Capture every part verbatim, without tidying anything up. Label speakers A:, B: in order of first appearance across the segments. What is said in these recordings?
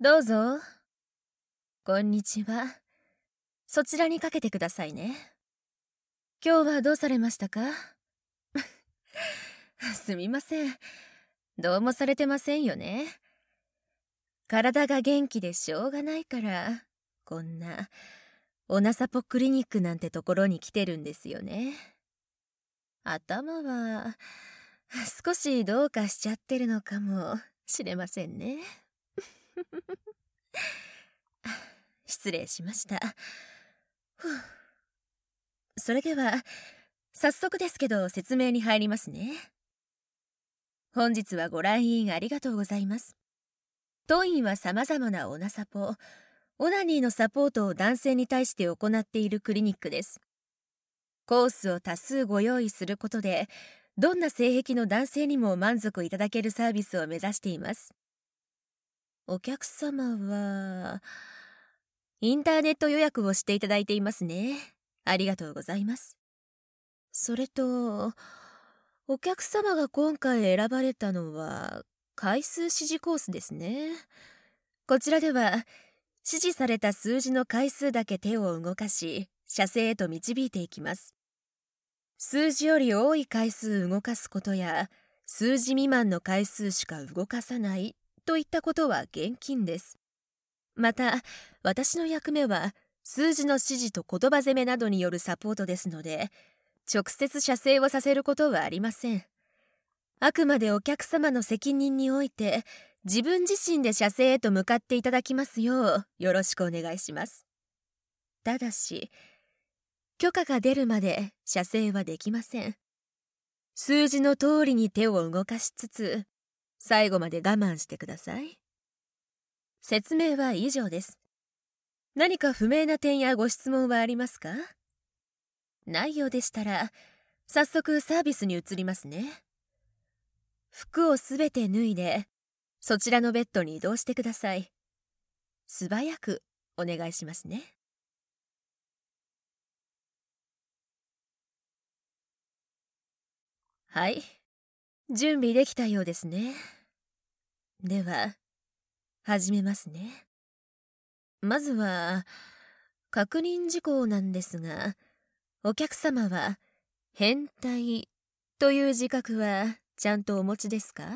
A: どうぞ。こんにちは。そちらにかけてくださいね。今日はどうされましたか？すみません。どうもされてませんよね。体が元気でしょうがないから、こんなおなさぽクリニックなんてところに来てるんですよね。頭は少しどうかしちゃってるのかもしれませんね。失礼しました。ふう。それでは早速ですけど説明に入りますね。本日はご来院ありがとうございます。当院は様々なオナサポ、オナニーのサポートを男性に対して行っているクリニックです。コースを多数ご用意することで、どんな性癖の男性にも満足いただけるサービスを目指しています。お客様は、インターネット予約をしていただいていますね。ありがとうございます。それと、お客様が今回選ばれたのは、回数指示コースですね。こちらでは、指示された数字の回数だけ手を動かし、射精へと導いていきます。数字より多い回数動かすことや、数字未満の回数しか動かさないといったことは厳禁です。また、私の役目は、数字の指示と言葉攻めなどによるサポートですので、直接射精をさせることはありません。あくまでお客様の責任において、自分自身で射精へと向かっていただきますよう、よろしくお願いします。ただし、許可が出るまで射精はできません。数字の通りに手を動かしつつ、最後まで我慢してください。説明は以上です。何か不明な点やご質問はありますか？ないようでしたら、早速サービスに移りますね。服をすべて脱いで、そちらのベッドに移動してください。素早くお願いしますね。はい、準備できたようですね。では、始めますね。まずは、確認事項なんですが、お客様は、変態という自覚はちゃんとお持ちですか？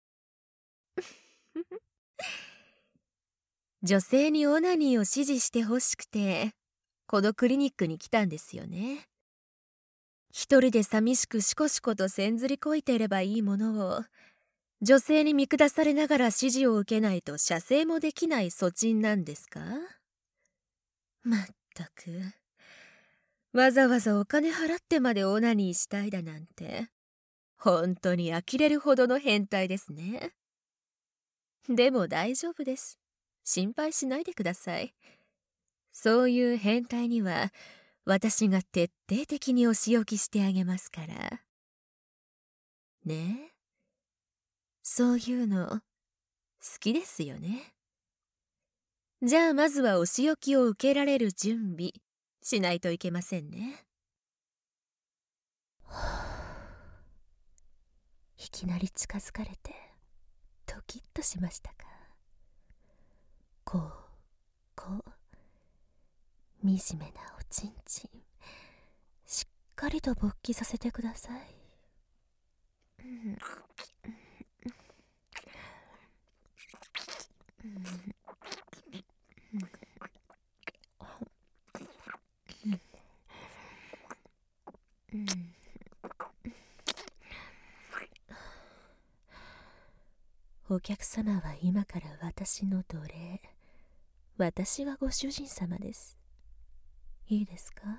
A: 女性にオナニーを指示してほしくて、このクリニックに来たんですよね。一人で寂しくしこしことせんずりこいていればいいものを、女性に見下されながら指示を受けないと射精もできない粗珍なんですか？まったく、わざわざお金払ってまでオナニーしたいだなんて、本当に呆れるほどの変態ですね。でも大丈夫です。心配しないでください。そういう変態には、私が徹底的にお仕置きしてあげますから。ねえ。そういうの、好きですよね。じゃあまずはお仕置きを受けられる準備、しないといけませんね。いきなり近づかれて、ドキッとしましたか。こう、こう、惨めなおちんちん、しっかりと勃起させてください。うん、お客様は今から私の奴隷。私はご主人様です。いいですか？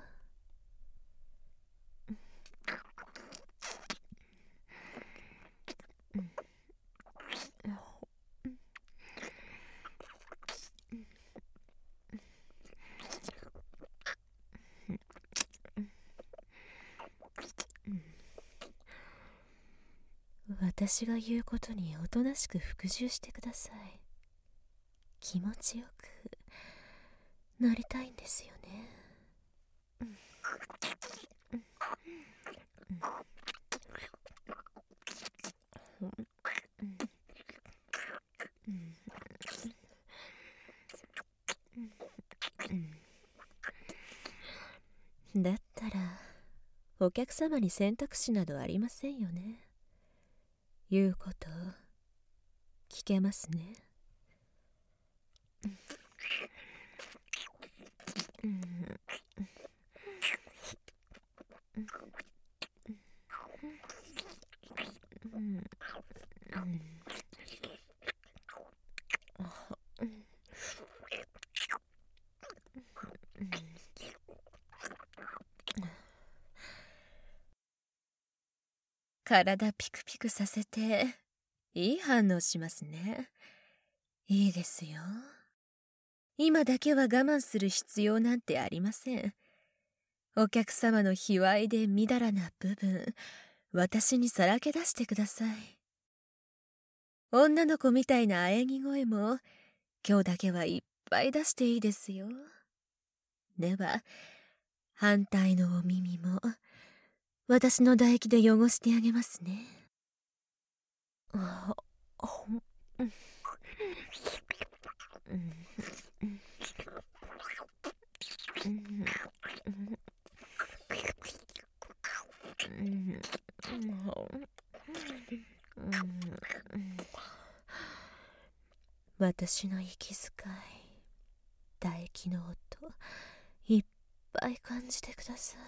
A: 私が言うことにおとなしく服従してください。気持ちよくなりたいんですよね。 お客様に選択肢などありませんよね。言うこと聞けますね。うんうんうん体ピクピクさせていい反応しますね。いいですよ。今だけは我慢する必要なんてありません。お客様の卑猥でみだらな部分、私にさらけ出してください。女の子みたいな喘ぎ声も今日だけはいっぱい出していいですよ。では反対のお耳も私の唾液で汚してあげますね。あ、ほん、うん、うん、うん、私の息遣い、唾液の音、いっぱい感じてください。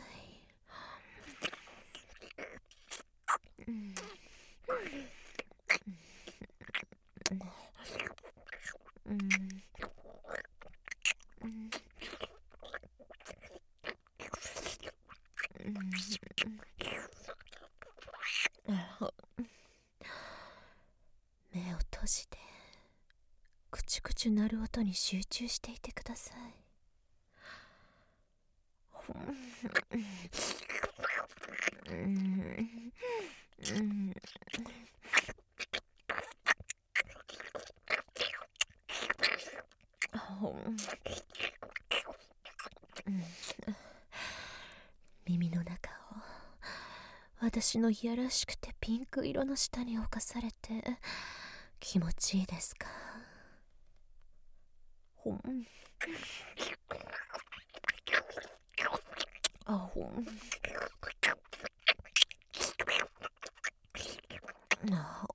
A: 目を閉じてクチュクチュ鳴る音に集中していてください。耳の中を私のいやらしくてピンク色の下に侵されて気持ちいいですか？ほんあほんあ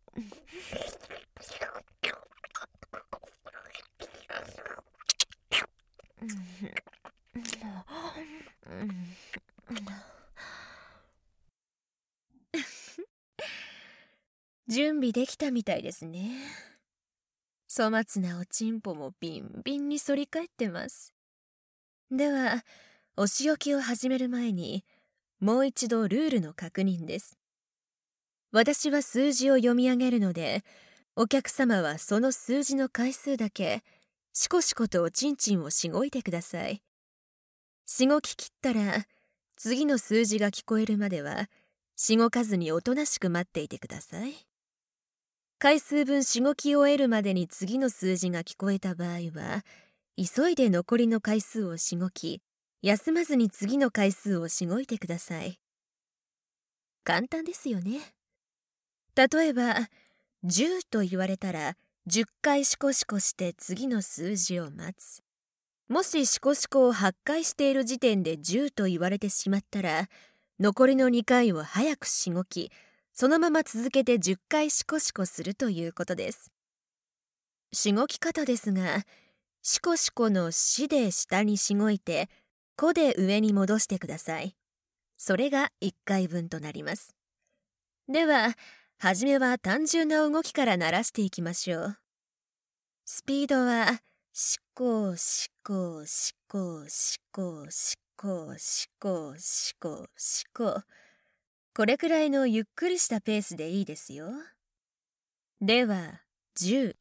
A: 準備できたみたいですね。粗末なおちんぽもビンビンに反り返ってます。ではお仕置きを始める前にもう一度ルールの確認です。私は数字を読み上げるので、お客様はその数字の回数だけしこしことおちんちんをしごいてください。しごき切ったら次の数字が聞こえるまではしごかずにおとなしく待っていてください。回数分しごき終えるまでに次の数字が聞こえた場合は急いで残りの回数をしごき、休まずに次の回数をしごいてください。簡単ですよね。例えばじゅうと言われたらじゅっかいシコシコして次の数字を待つ。もしシコシコをはっかいしている時点でじゅうと言われてしまったら残りのにかいを早くしごき、そのまま続けてじゅっかいシコシコするということです。しごき方ですが、シコシコのしで下にしごいて、こで上に戻してください。それがいっかいぶんとなります。では、はじめは単純な動きから鳴らしていきましょう。スピードは、シコシコシコシコシコシコシコシコ。これくらいのゆっくりしたペースでいいですよ。では、じゅう。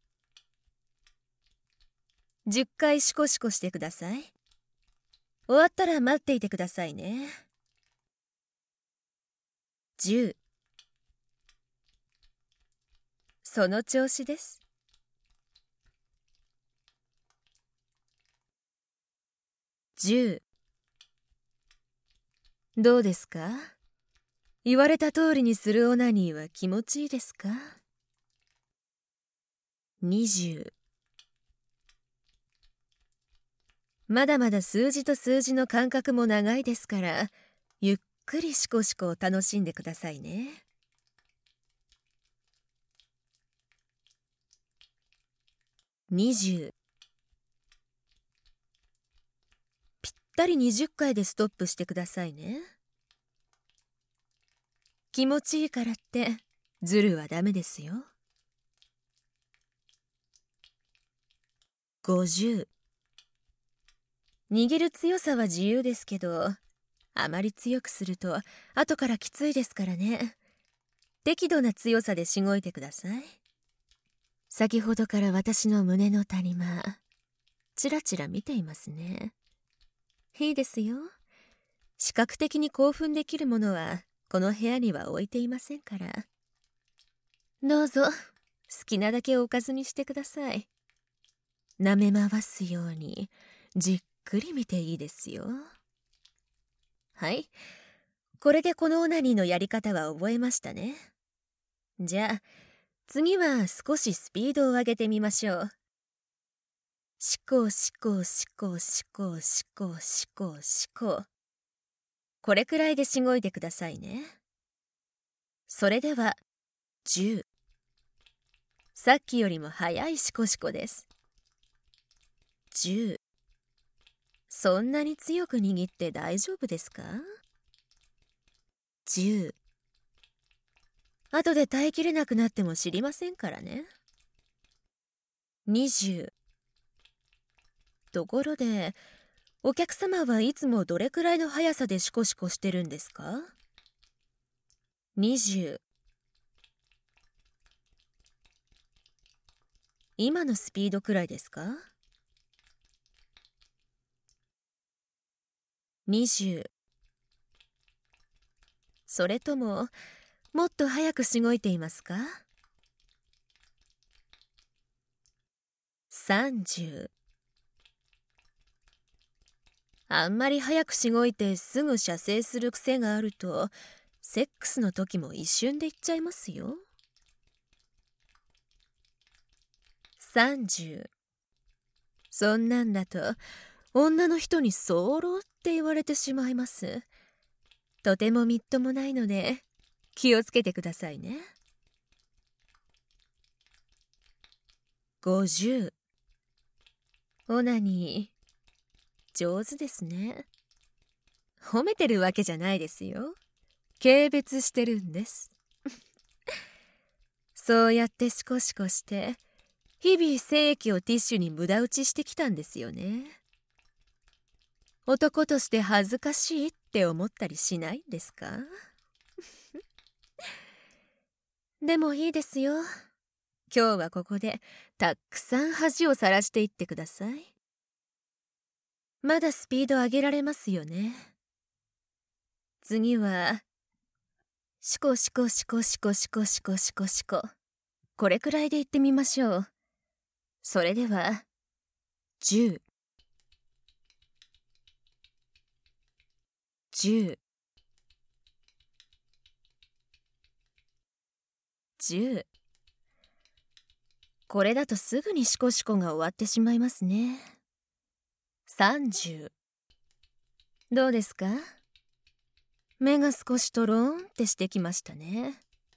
A: じゅっかいシコシコしてください。終わったら待っていてくださいね。じゅう。その調子です。じゅう。どうですか？言われた通りにするオナニーは気持ちいいですか？にじゅう。まだまだ数字と数字の間隔も長いですから、ゆっくりシコシコを楽しんでくださいね。にじゅう。ぴったりにじゅっかいでストップしてくださいね。気持ちいいからってズルはダメですよ。ごじゅう。握る強さは自由ですけど、あまり強くすると後からきついですからね。適度な強さでしごいてください。先ほどから私の胸の谷間、ちらちら見ていますね。いいですよ。視覚的に興奮できるものはこの部屋には置いていませんから。どうぞ好きなだけおかずにしてください。舐め回すようにじっくり見ていいですよ。はい、これでこのオナニーのやり方は覚えましたね。じゃあ次は少しスピードを上げてみましょう。しこしこしこしこしこしこしこ。これくらいでしごいてくださいね。それではじゅう。さっきよりも早いしこしこです。じゅう。そんなに強く握って大丈夫ですか？じゅう。後で耐えきれなくなっても知りませんからね。にじゅう。ところでお客様はいつもどれくらいの速さでシコシコしてるんですか？にじゅう。今のスピードくらいですか？にじゅう。それとももっと早くしごいていますか？さんじゅう。あんまり早くしごいてすぐ射精する癖があるとセックスの時も一瞬でいっちゃいますよ。さんじゅう。そんなんだと女の人に早漏って言われてしまいます。とてもみっともないので気をつけてくださいね。ごじゅう。オナニー上手ですね。褒めてるわけじゃないですよ。軽蔑してるんですそうやってシコシコして日々精液をティッシュに無駄打ちしてきたんですよね。男として恥ずかしいって思ったりしないんですか？でもいいですよ。今日はここでたくさん恥をさらしていってください。まだスピード上げられますよね。次はシコシコシコシコシコシコシコシコ。これくらいでいってみましょう。それではじゅう。じゅう。じゅう。これだとすぐにシコシコが終わってしまいますね。さんじゅう。どうですか？目が少しトローンってしてきましたね。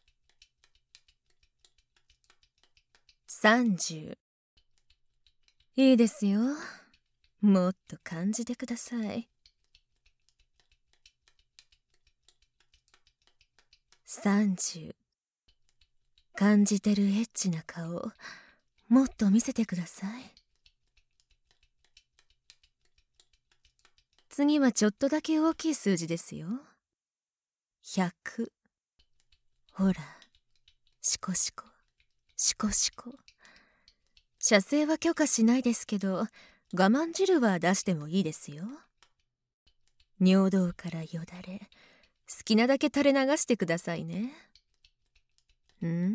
A: さんじゅう。いいですよ。もっと感じてください。さんじゅう。感じてるエッチな顔もっと見せてください。次はちょっとだけ大きい数字ですよ。ひゃく。ほら、シコシコシコシコ。射精は許可しないですけど我慢汁は出してもいいですよ。尿道からよだれ好きなだけ垂れ流してくださいね。ん？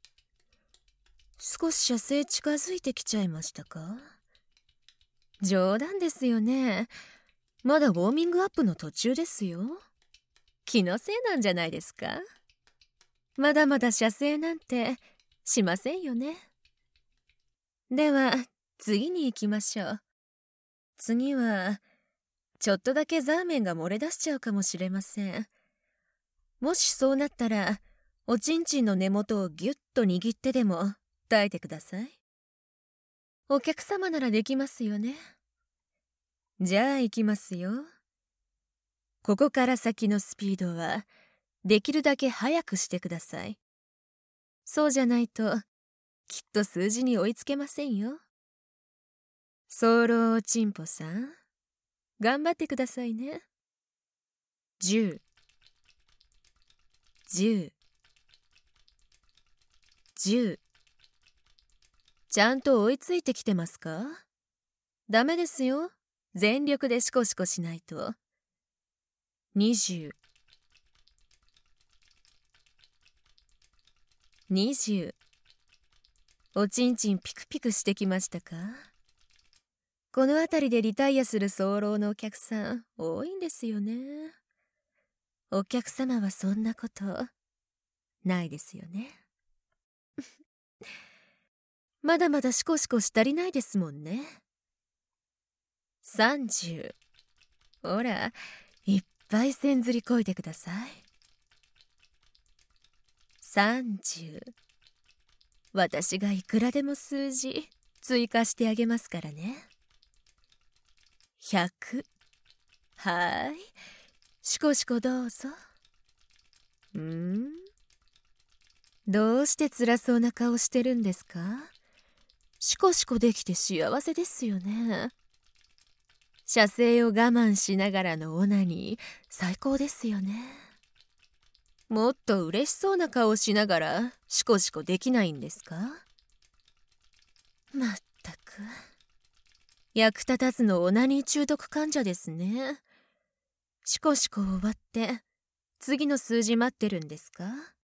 A: 少し射精近づいてきちゃいましたか？冗談ですよね。まだウォーミングアップの途中ですよ。気のせいなんじゃないですか？まだまだ射精なんてしませんよね。では次に行きましょう。次はちょっとだけザーメンが漏れ出しちゃうかもしれません。 もしそうなったら、おちんちんの根元をぎゅっと握ってでも耐えてください。お客様ならできますよね。じゃあ行きますよ。ここから先のスピードは、できるだけ速くしてください。そうじゃないと、きっと数字に追いつけませんよ。早漏おちんぽさん、頑張ってくださいね。じゅう、じゅう、じゅう。ちゃんと追いついてきてますか？ダメですよ。全力でシコシコしないと。にじゅう、にじゅう。おちんちんピクピクしてきましたか？この辺りでリタイアする早漏のお客さん多いんですよね。お客様はそんなことないですよね。まだまだシコシコし足りないですもんね。さんじゅう。ほら、いっぱい線ずりこいてください。さんじゅう。私がいくらでも数字追加してあげますからね。ひゃく。はーい。シコシコどうぞ。んーどうして辛そうな顔してるんですか？シコシコできて幸せですよね。射精を我慢しながらのオナニー、最高ですよね。もっと嬉しそうな顔しながらシコシコできないんですか？まったく。役立たずのオナニー中毒患者ですね。シコシコ終わって次の数字待ってるんですか？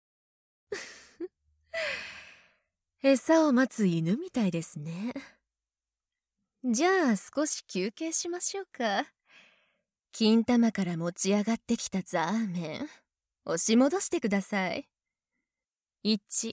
A: 餌を待つ犬みたいですね。じゃあ少し休憩しましょうか。金玉から持ち上がってきたザーメン押し戻してください。いち。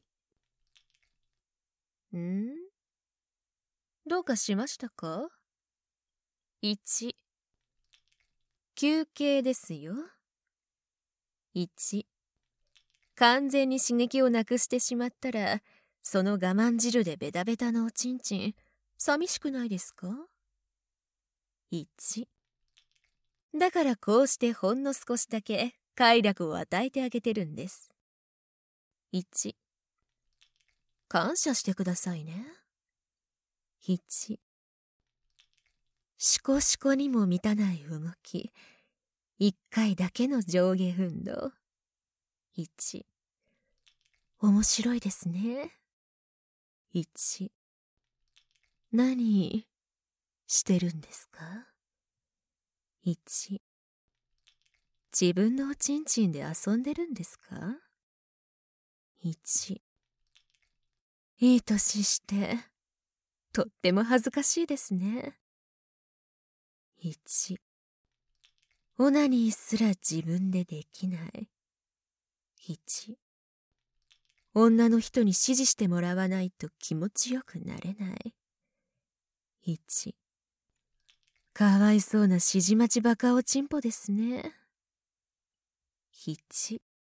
A: ん？どうかしましたか？いち。休憩ですよ。いち。完全に刺激をなくしてしまったら、その我慢汁でベタベタのおちんちん、寂しくないですか？いち。だからこうしてほんの少しだけ快楽を与えてあげてるんです。いち。感謝してくださいね。いち。シコシコにも満たない動き。いっかいだけの上下運動。いち。面白いですね。いち。何してるんですか？いち。自分のおちんちんで遊んでるんですか？いち。いい年してとっても恥ずかしいですね。いち。オナニーすら自分でできない。いち。女の人に指示してもらわないと気持ちよくなれない。いち。かわいそうな指示待ちバカおちんぽですね。いち。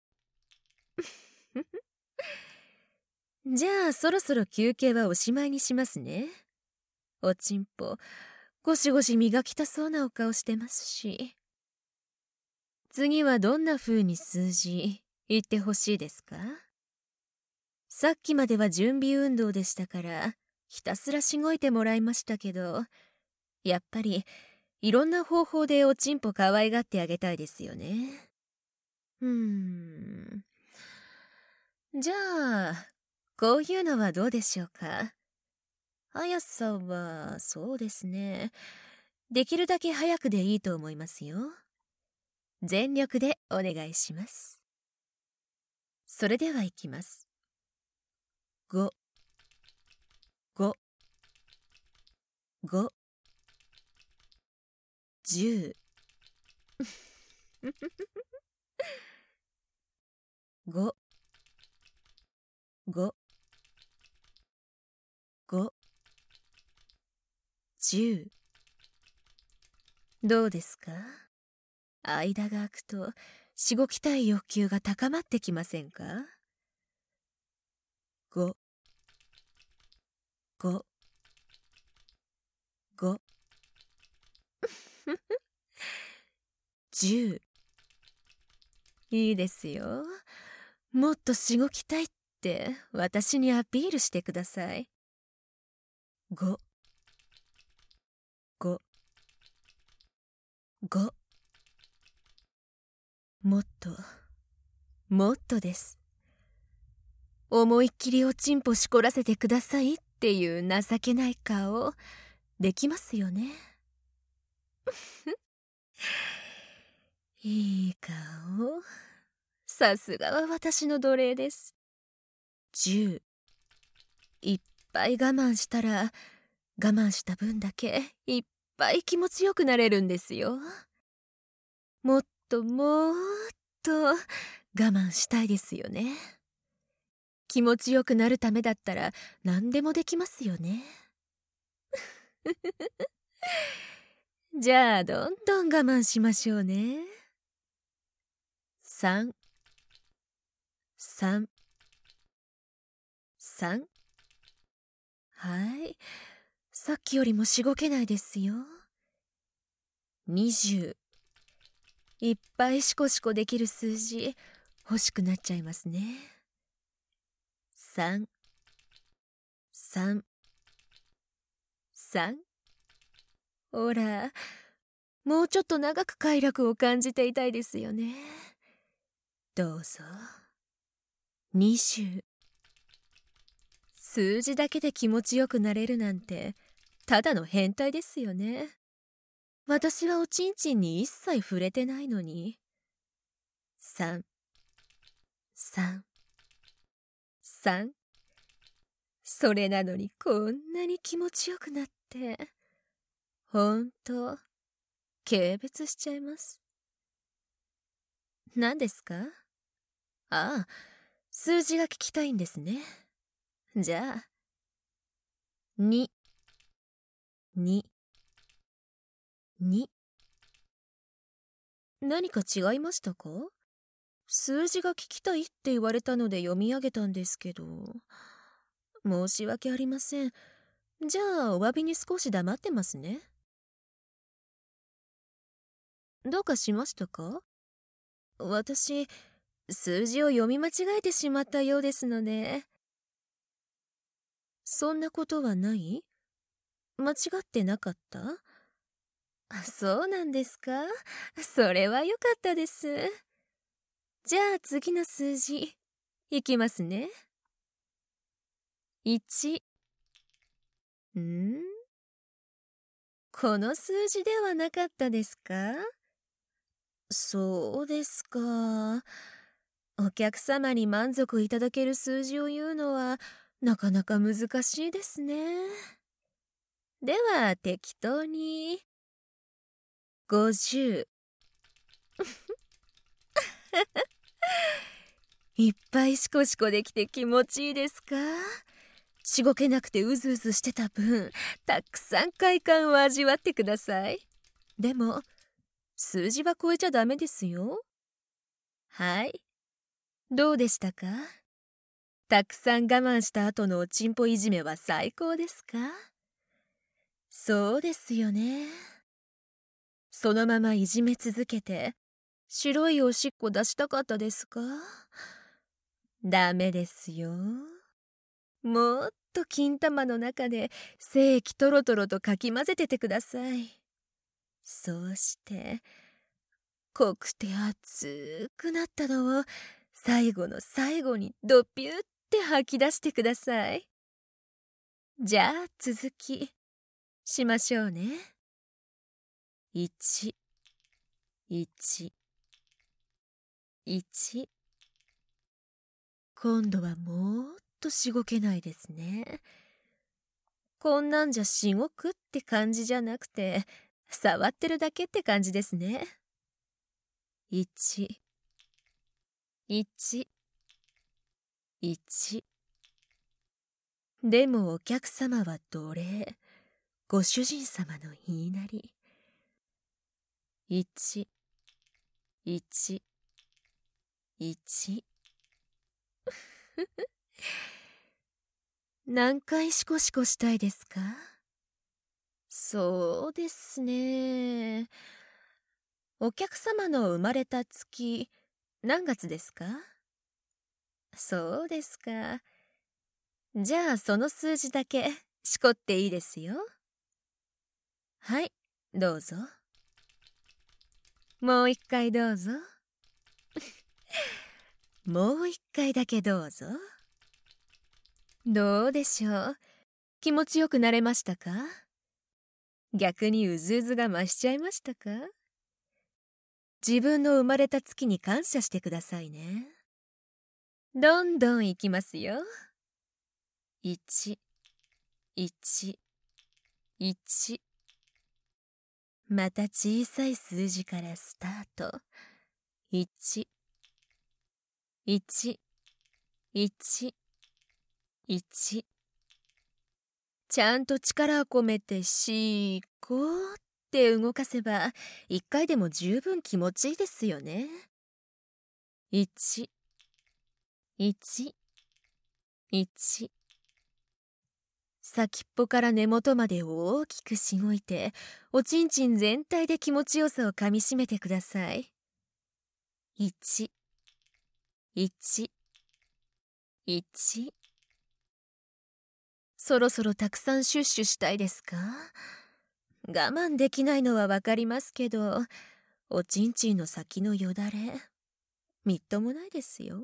A: じゃあそろそろ休憩はおしまいにしますね。おちんぽゴシゴシ磨きたそうなお顔してますし。次はどんな風に数字言ってほしいですか？さっきまでは準備運動でしたからひたすらしごいてもらいましたけど、やっぱりいろんな方法でおちんぽ可愛がってあげたいですよね。うーん。じゃあこういうのはどうでしょうか。速さはそうですね、できるだけ早くでいいと思いますよ。全力でお願いします。それではいきます。ご、ご、ご、じゅう。ご、ご、ご、じゅう。どうですか？間が空くとしごきたい欲求が高まってきませんか？ご、ご、ご、じゅう。いいですよ。もっとしごきたいって私にアピールしてください。ご、ご、ご。もっと、もっとです。思いっきりおちんぽしこらせてくださいっていう情けない顔、できますよね。いい顔。さすがは私の奴隷です。じゅう。いっぱい我慢したら、我慢した分だけいっぱい気持ちよくなれるんですよ。もっともっと我慢したいですよね。気持ちよくなるためだったら何でもできますよね。じゃあどんどん我慢しましょうね。さん、さん、さん。はい。さっきよりもしごけないですよ。にじゅう。いっぱいシコシコできる数字欲しくなっちゃいますね。さん、さん、さん。ほら、もうちょっと長く快楽を感じていたいですよね。どうぞ。にじゅう。数字だけで気持ちよくなれるなんてただの変態ですよね。私はおちんちんに一切触れてないのに。さん、さん、さん。それなのにこんなに気持ちよくなって、ほんと軽蔑しちゃいます。何ですか？ああ、数字が聞きたいんですね。じゃあ、に、に、に。何か違いましたか？数字が聞きたいって言われたので読み上げたんですけど。申し訳ありません。じゃあお詫びに少し黙ってますね。どうかしましたか？私、数字を読み間違えてしまったようですので。そんなことはない？間違ってなかった？そうなんですか？それはよかったです。じゃあ次の数字いきますね。いち。ん？この数字ではなかったですか？そうですか。お客様に満足いただける数字を言うのはなかなか難しいですね。では適当にごじゅう。いっぱいシコシコできて気持ちいいですか？しごけなくてうずうずしてた分、たくさん快感を味わってください。でも数字は超えちゃダメですよ。はい。どうでしたか？たくさん我慢した後のおちんぽいじめは最高ですか？そうですよね。そのままいじめ続けて白いおしっこ出したかったですか？ダメですよ。もっと金玉の中で精液トロトロとかき混ぜててください。そうして濃くて熱くなったのを最後の最後にドピューって吐き出してください。じゃあ続きしましょうね。いち、いち、いち。今度はもっとしごけないですね。こんなんじゃしごくって感じじゃなくて触ってるだけって感じですね。いち、いち、いち。でもお客様は奴隷、ご主人様の言いなり。いち、いち、 いち。何回シコシコしたいですか？そうですね。お客様の生まれた月、何月ですか？そうですか。じゃあその数字だけしこっていいですよ。はい、どうぞ。もう一回どうぞ。もう一回だけどうぞ。どうでしょう。気持ちよくなれましたか？逆にうずうずが増しちゃいましたか？自分の生まれた月に感謝してくださいね。どんどんいきますよ。いち、いち、いち。また小さい数字からスタート。いち、いち、いち、いち。ちゃんと力を込めてしーこーって動かせば、一回でも十分気持ちいいですよね。いち、いち、いち。先っぽから根元まで大きくしごいて、おちんちん全体で気持ちよさをかみしめてください。いち、いち、いち。そろそろたくさんシュッシュしたいですか？我慢できないのはわかりますけど、おちんちんの先のよだれ、みっともないですよ。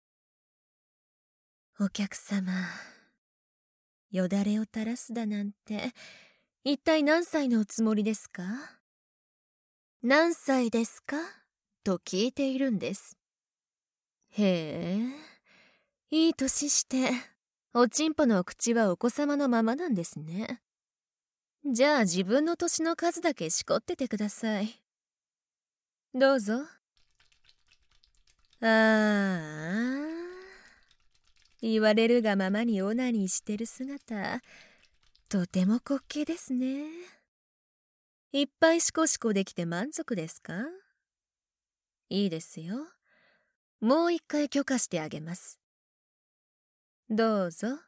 A: お客様、よだれを垂らすだなんて、一体何歳のおつもりですか？何歳ですか？と聞いているんです。へえ、いい年して、おちんぽのお口はお子様のままなんですね。じゃあ自分の年の数だけしこっててください。どうぞ。ああ、言われるがままにオナニーしてる姿、とても滑稽ですね。いっぱいシコシコできて満足ですか？いいですよ。もう一回許可してあげます。どうぞ。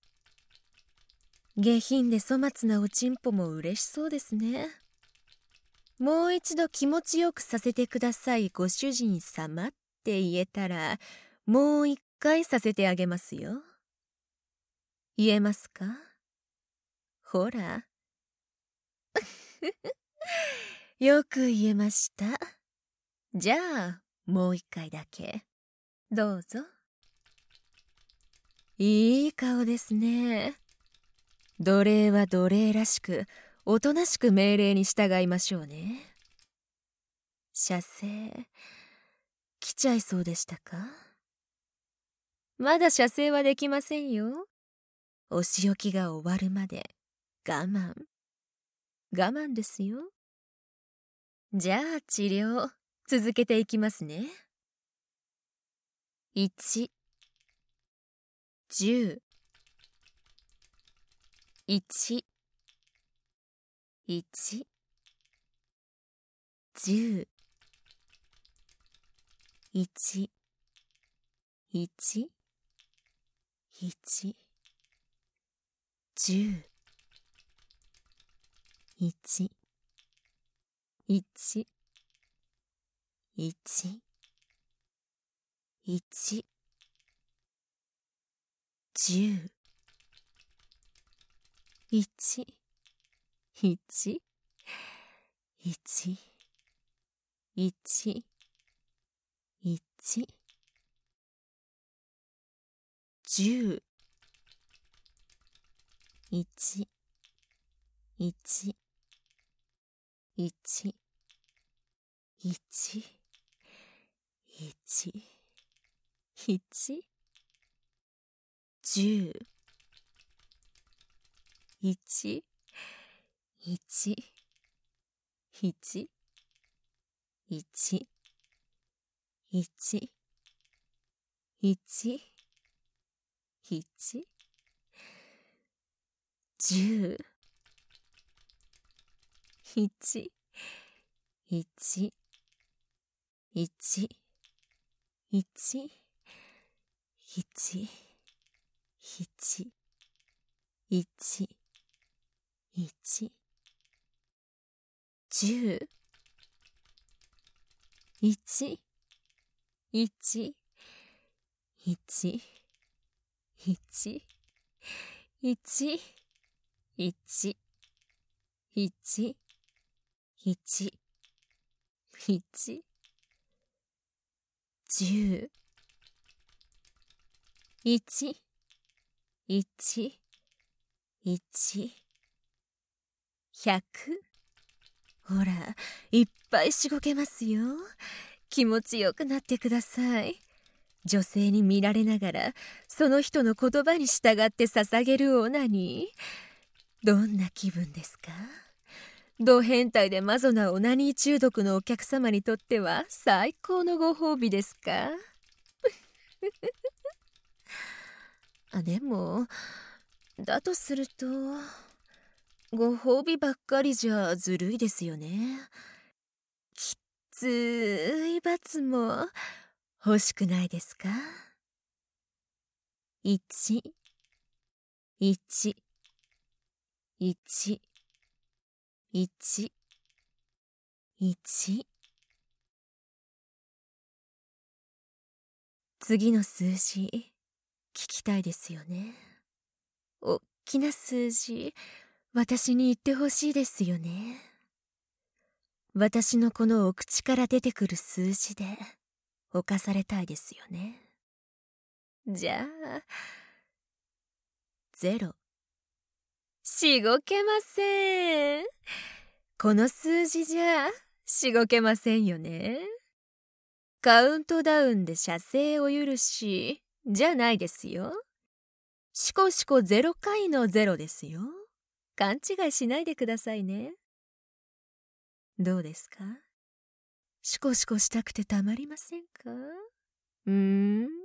A: 下品で粗末なおちんぽも嬉しそうですね。もう一度気持ちよくさせてください、ご主人様って言えたら、もう一回させてあげますよ。言えますか？ほら。よく言えました。じゃあ、もう一回だけ。どうぞ。いい顔ですね。奴隷は奴隷らしく、おとなしく命令に従いましょうね。射精、来ちゃいそうでしたか？まだ射精はできませんよ。お仕置きが終わるまで我慢。我慢ですよ。じゃあ治療続けていきますね。いち、じゅう、いち、いち、じゅう、いち、いち、いち、じゅう、いち、いち、いち、いち、じゅう、いち、いち、いち、いち、いち、じゅう、いち、いち、いち、いち、いち、いち、じゅう、いち、いち、いち、いち、いち、いち、いち、じゅう、いち、いち、いち、 一、一、一、一、一、十、一、一、一、一、一、一、一、一、一、十、一、一、一、百。ほら、いっぱいしごけますよ。気持ちよくなってください。女性に見られながら、その人の言葉に従って捧げるオナニー。どんな気分ですか？ド変態でマゾなオナニー中毒のお客様にとっては最高のご褒美ですか？あ、でも、だとすると、ご褒美ばっかりじゃずるいですよね。きっつい罰も欲しくないですか？一、一、一、一、一。次の数字、聞きたいですよね。おっきな数字、私に言ってほしいですよね。私のこのお口から出てくる数字で犯されたいですよね。じゃあ、ゼロ。しごけません。この数字じゃしごけませんよね。カウントダウンで射精を許しじゃないですよ。しこしこゼロ回のゼロですよ。勘違いしないでくださいね。どうですか？しこしこしたくてたまりませんか？うーん。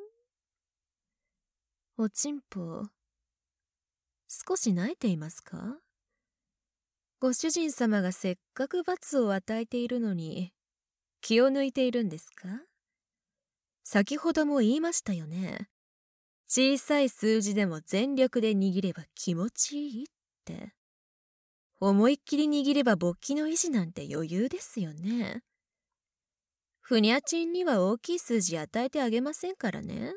A: おちんぽ、少し泣いていますか？ご主人様がせっかく罰を与えているのに気を抜いているんですか？先ほども言いましたよね。小さい数字でも全力で握れば気持ちいいって。思いっきり握れば勃起の維持なんて余裕ですよね。ふにゃちんには大きい数字与えてあげませんからね。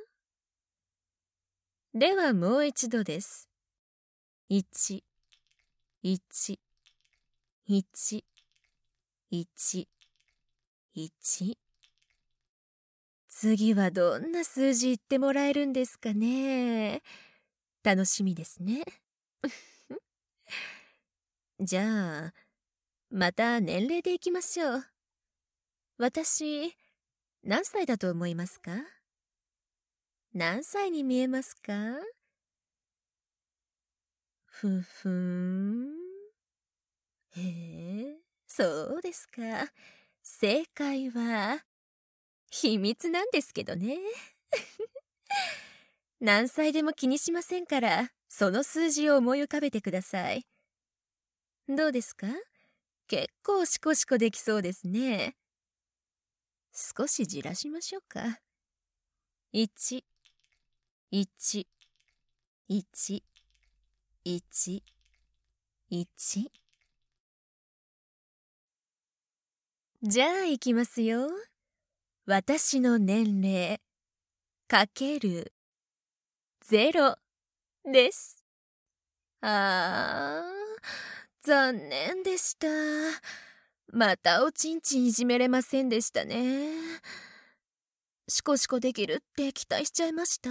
A: ではもう一度です。一、一、一、一、一。次はどんな数字言ってもらえるんですかね。楽しみですね。じゃあ、また年齢でいきましょう。私、何歳だと思いますか？何歳に見えますか？ふふーん。へえ、そうですか。正解は、秘密なんですけどね。何歳でも気にしませんから、その数字を思い浮かべてください。どうですか？結構シコシコできそうですね。少しじらしましょうか。一、一、一、一、一。じゃあ行きますよ。私の年齢かけるゼロです。あー、残念でした。またおちんちんいじめれませんでしたね。シコシコできるって期待しちゃいました。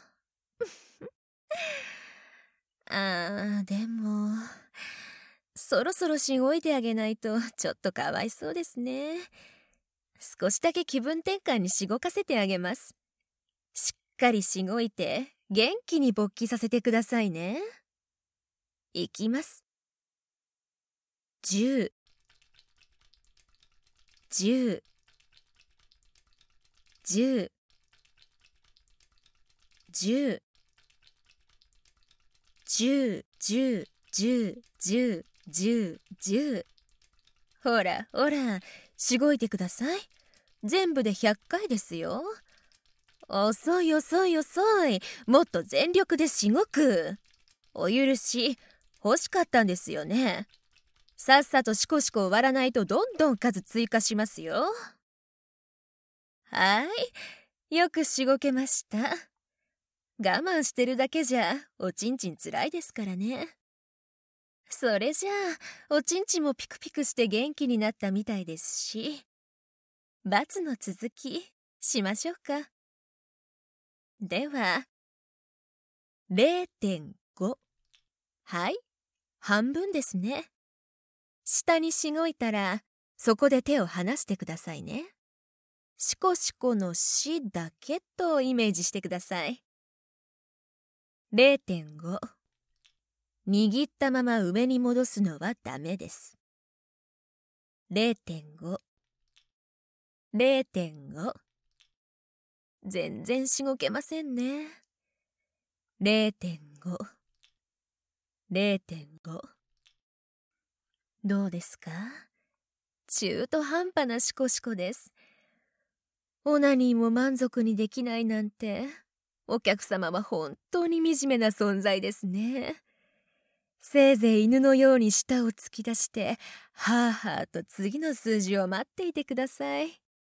A: あー、でもそろそろしごいてあげないとちょっとかわいそうですね。少しだけ気分転換にしごかせてあげます。しっかりしごいて元気に勃起させてくださいね。いきます。十、十、十、十、十、十、十、十、十、十。ほらほら、しごいてください。全部でひゃっかいですよ。 遅い遅い遅い。もっと全力でしごく。お許し欲しかったんですよね。さっさとシコシコ終わらないとどんどん数追加しますよ。はい、よくしごけました。我慢してるだけじゃおちんちんつらいですからね。それじゃあおちんちんもピクピクして元気になったみたいですし、罰の続きしましょうか。では れいてんご。 はい、半分ですね。下にしごいたらそこで手を離してくださいね。シコシコのしだけとイメージしてください。 れいてんご。 握ったまま上に戻すのはダメです。 れいてんご。 れいてんご。 全然しごけませんね。 れいてんご。 れいてんご。 どうですか？中途半端なシコシコです。オナニーも満足にできないなんて、お客様は本当に惨めな存在ですね。せいぜい犬のように舌を突き出して、はあはあと次の数字を待っていてください。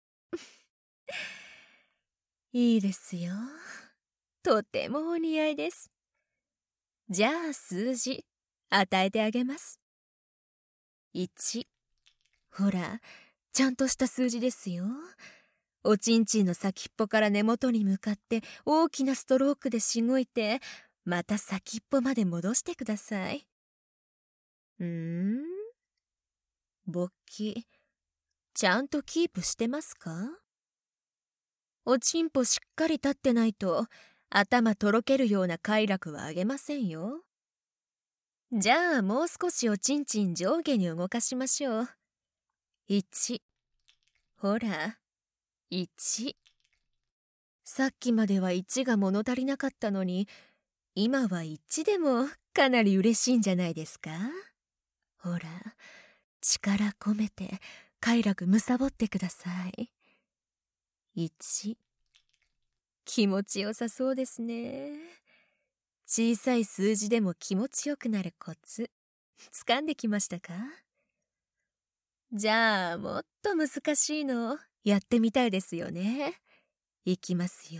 A: いいですよ。とてもお似合いです。じゃあ数字、与えてあげます。いち。ほら、ちゃんとした数字ですよ。おちんちんの先っぽから根元に向かって大きなストロークでしごいて、また先っぽまで戻してください。うーん、勃起ちゃんとキープしてますか？おちんぽしっかり立ってないと頭とろけるような快楽はあげませんよ。じゃあもう少しおちんちん上下に動かしましょう。いち。ほら、いち。さっきまではいちが物足りなかったのに、今はいちでもかなり嬉しいんじゃないですか？ほら、力込めて快楽むさぼってください。いち。気持ちよさそうですね。小さい数字でも気持ちよくなるコツ、掴んできましたか？じゃあもっと難しいのやってみたいですよね。いきますよ。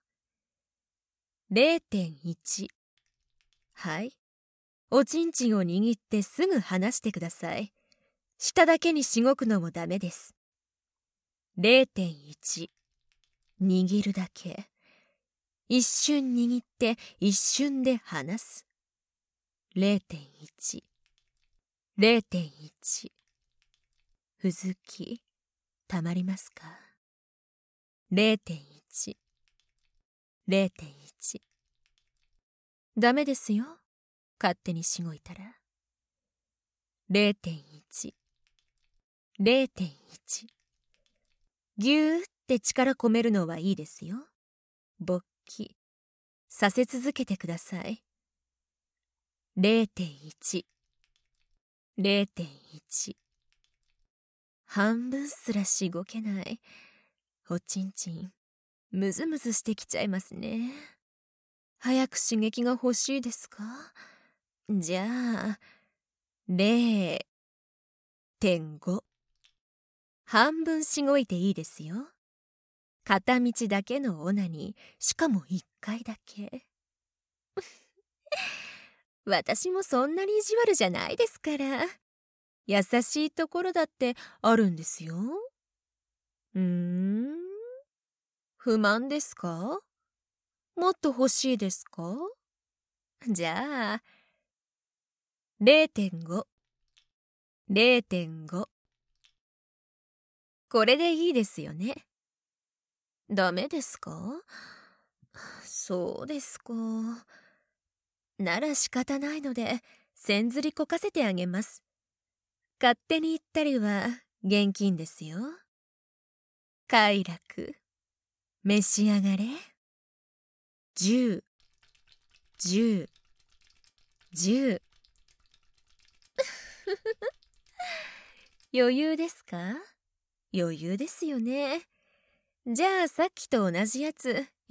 A: れいてんいち。はい。おちんちんを握ってすぐ離してください。下だけにしごくのもダメです。れいてんいち。握るだけ。一瞬握って一瞬で離す。れいてんいち。れいてんいち。ふずき、たまりますか？ れいてんいち。れいてんいち。ダメですよ。勝手にしごいたら。れいてんいち。れいてんいち。ぎゅーって力込めるのはいいですよ。勃起させ続けてください。れいてんいち。れいてんいち。半分すらしごけない。おちんちんムズムズしてきちゃいますね。早く刺激が欲しいですか？じゃあ れいてんご。半分しごいていいですよ。片道だけのオナニー、しかもいっかいだけ。私もそんなに意地悪じゃないですから。優しいところだってあるんですよ。うーん、不満ですか？もっと欲しいですか？じゃあ れいてんご。れいてんご。これでいいですよね。ダメですか？そうですか。なら仕方ないのでせんずりこかせてあげます。勝手に言ったりは現金ですよ。快楽召し上がれ。じゅう、じゅう、じゅう。余裕ですか？余裕ですよね。じゃあさっきと同じやつ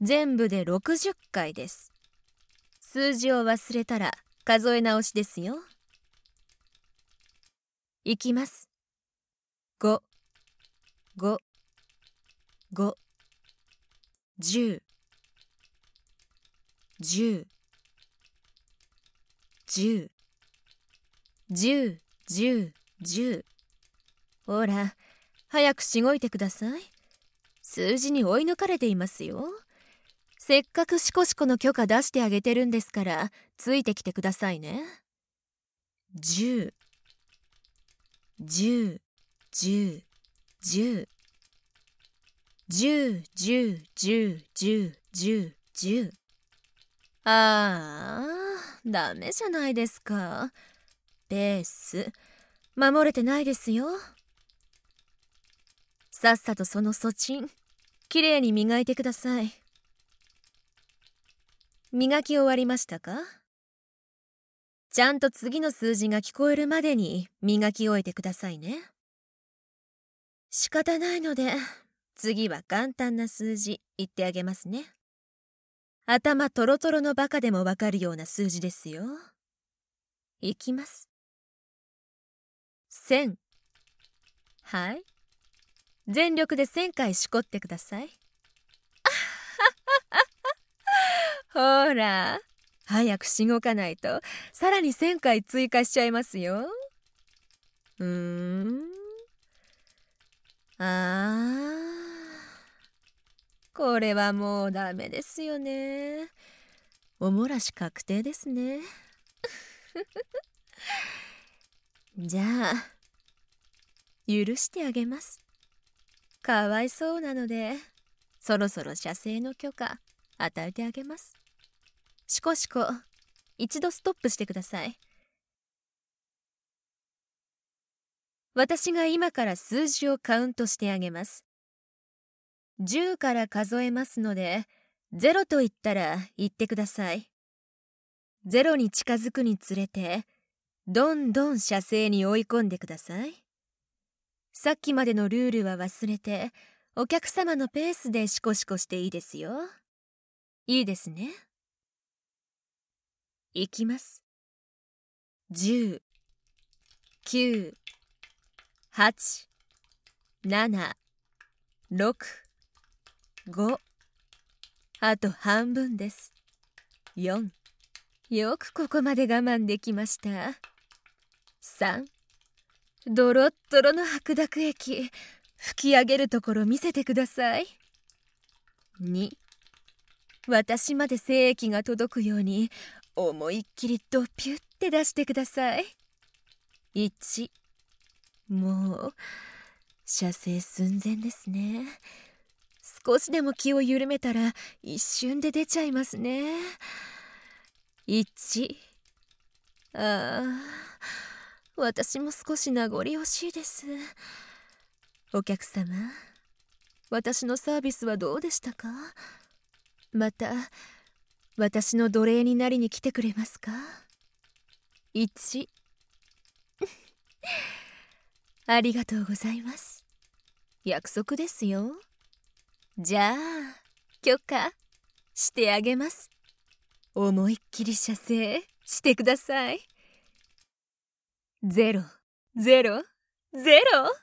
A: 全部でろくじゅっかいです。数字を忘れたら数え直しですよ。いきます。ご、ご、ご、じゅう、じゅう、じゅう、じゅう、じゅう、じゅう。ほら、早くしごいてください。数字に追い抜かれていますよ。せっかくシコシコの許可出してあげてるんですから、ついてきてくださいね。じゅう、じゅう、じゅう、じゅう、じゅう、じゅう、じゅう、じゅう、じゅう、じゅう。ああ、ダメじゃないですか。ペース、守れてないですよ。さっさとその粗鎮、きれいに磨いてください。磨き終わりましたか？ちゃんと次の数字が聞こえるまでに磨き終えてくださいね。仕方ないので、次は簡単な数字言ってあげますね。頭トロトロのバカでもわかるような数字ですよ。いきます。千。はい。全力で千回しこってください。ほら、早くしごかないとさらに千回追加しちゃいますよ。うーん。あー。これはもうダメですよね。おもらし確定ですね。じゃあ、許してあげます。かわいそうなので、そろそろ射精の許可与えてあげます。シコシコ、一度ストップしてください。私が今から数字をカウントしてあげます。じゅうから数えますので、ゼロと言ったら言ってください。ゼロに近づくにつれて、どんどん射精に追い込んでください。さっきまでのルールは忘れて、お客様のペースでシコシコしていいですよ。いいですね。いきます。じゅう、きゅう、はち、なな、ろく、ご。あと半分です。よん。よくここまで我慢できました。さん。ドロッドロの白濁液、吹き上げるところ見せてください。に。私まで精液が届くように思いっきりドピュって出してください。いち。もう射精寸前ですね。少しでも気を緩めたら一瞬で出ちゃいますね。いち。ああ、私も少し名残惜しいです。お客様、私のサービスはどうでしたか？また私の奴隷になりに来てくれますか？いち。ありがとうございます。約束ですよ。じゃあ許可してあげます。思いっきり射精してください。ゼロ、ゼロ、ゼロ。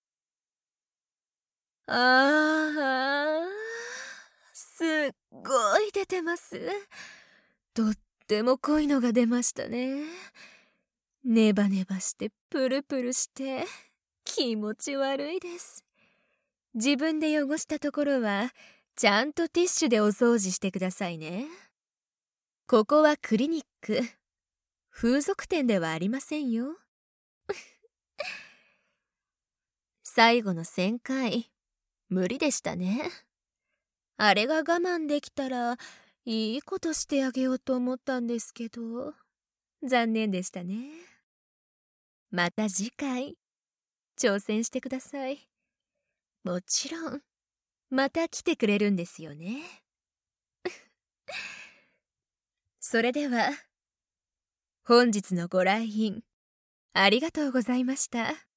A: ああ、すっごい出てます。とっても濃いのが出ましたね。ネバネバしてプルプルして気持ち悪いです。自分で汚したところはちゃんとティッシュでお掃除してくださいね。ここはクリニック、風俗店ではありませんよ。最後のせんかい無理でしたね。あれが我慢できたらいいことしてあげようと思ったんですけど、残念でしたね。また次回挑戦してください。もちろんまた来てくれるんですよね。それでは本日のご来院ありがとうございました。